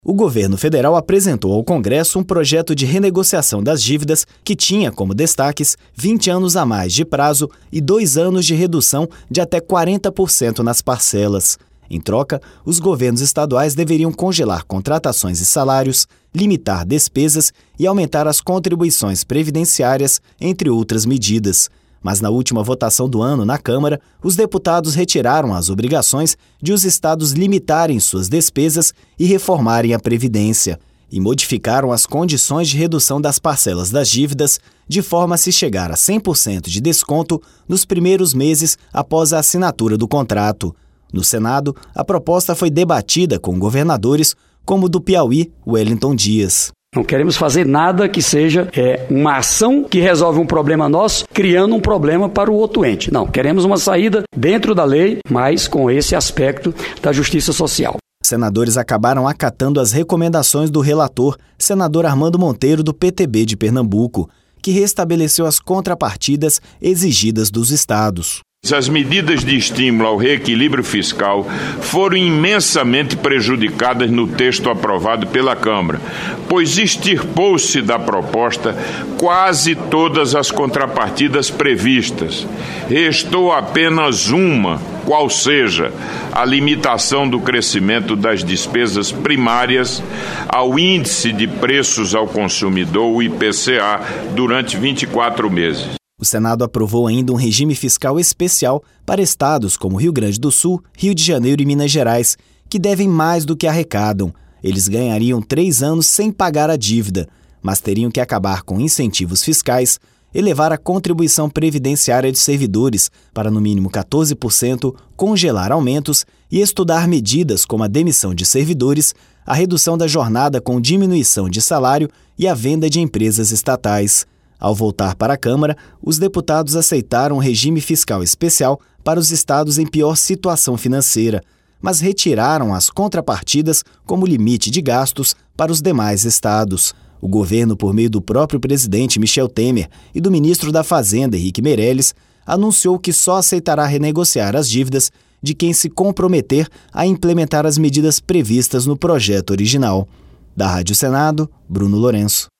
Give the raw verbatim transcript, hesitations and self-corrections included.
O governo federal apresentou ao Congresso um projeto de renegociação das dívidas que tinha como destaques vinte anos a mais de prazo e dois anos de redução de até quarenta por cento nas parcelas. Em troca, os governos estaduais deveriam congelar contratações e salários, limitar despesas e aumentar as contribuições previdenciárias, entre outras medidas. Mas na última votação do ano na Câmara, os deputados retiraram as obrigações de os estados limitarem suas despesas e reformarem a Previdência, e modificaram as condições de redução das parcelas das dívidas, de forma a se chegar a cem por cento de desconto nos primeiros meses após a assinatura do contrato. No Senado, a proposta foi debatida com governadores como o do Piauí, Wellington Dias. Não queremos fazer nada que seja é, uma ação que resolve um problema nosso, criando um problema para o outro ente. Não, queremos uma saída dentro da lei, mas com esse aspecto da justiça social. Senadores acabaram acatando as recomendações do relator, senador Armando Monteiro, do P T B de Pernambuco, que restabeleceu as contrapartidas exigidas dos estados. As medidas de estímulo ao reequilíbrio fiscal foram imensamente prejudicadas no texto aprovado pela Câmara, pois extirpou-se da proposta quase todas as contrapartidas previstas. Restou apenas uma, qual seja a limitação do crescimento das despesas primárias ao índice de preços ao consumidor, o I P C A, durante vinte e quatro meses. O Senado aprovou ainda um regime fiscal especial para estados como Rio Grande do Sul, Rio de Janeiro e Minas Gerais, que devem mais do que arrecadam. Eles ganhariam três anos sem pagar a dívida, mas teriam que acabar com incentivos fiscais, elevar a contribuição previdenciária de servidores para no mínimo quatorze por cento, congelar aumentos e estudar medidas como a demissão de servidores, a redução da jornada com diminuição de salário e a venda de empresas estatais. Ao voltar para a Câmara, os deputados aceitaram um regime fiscal especial para os estados em pior situação financeira, mas retiraram as contrapartidas como limite de gastos para os demais estados. O governo, por meio do próprio presidente Michel Temer e do ministro da Fazenda, Henrique Meirelles, anunciou que só aceitará renegociar as dívidas de quem se comprometer a implementar as medidas previstas no projeto original. Da Rádio Senado, Bruno Lourenço.